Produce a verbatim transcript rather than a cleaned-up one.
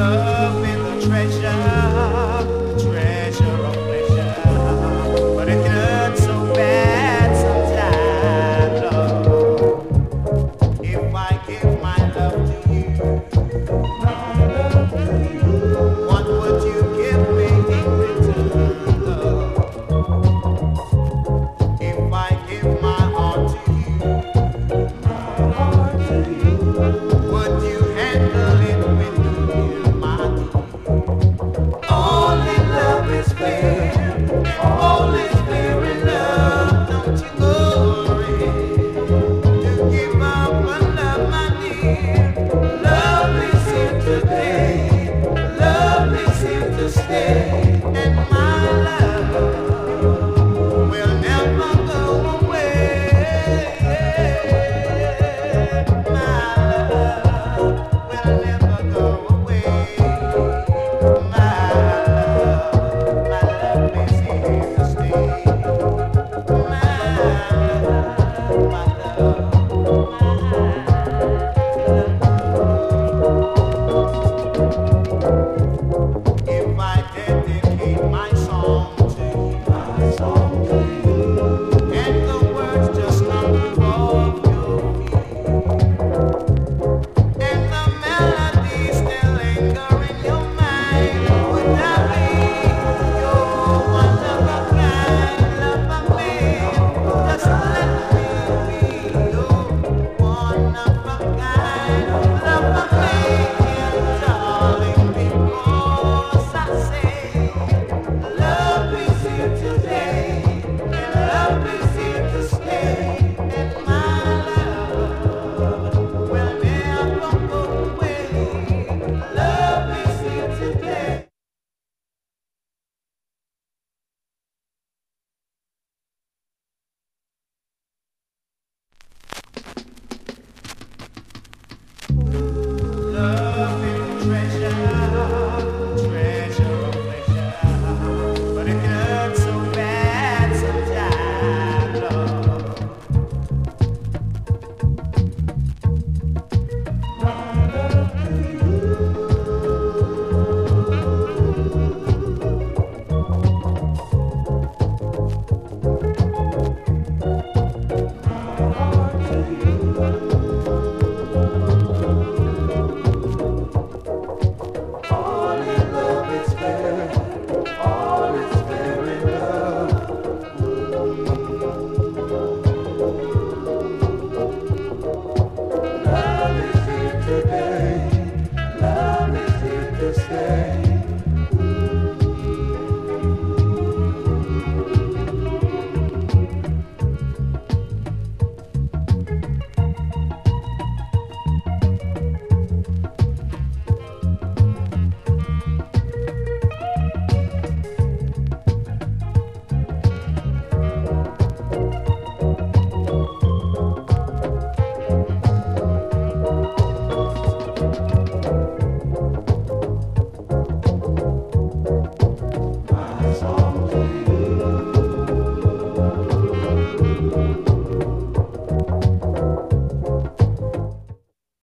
love is a treasure, treasure of pleasure. But it can hurt so bad sometimes, Lord. If I give my love to you, what would you give me in return, love? If I give my heart to you, my heart to you.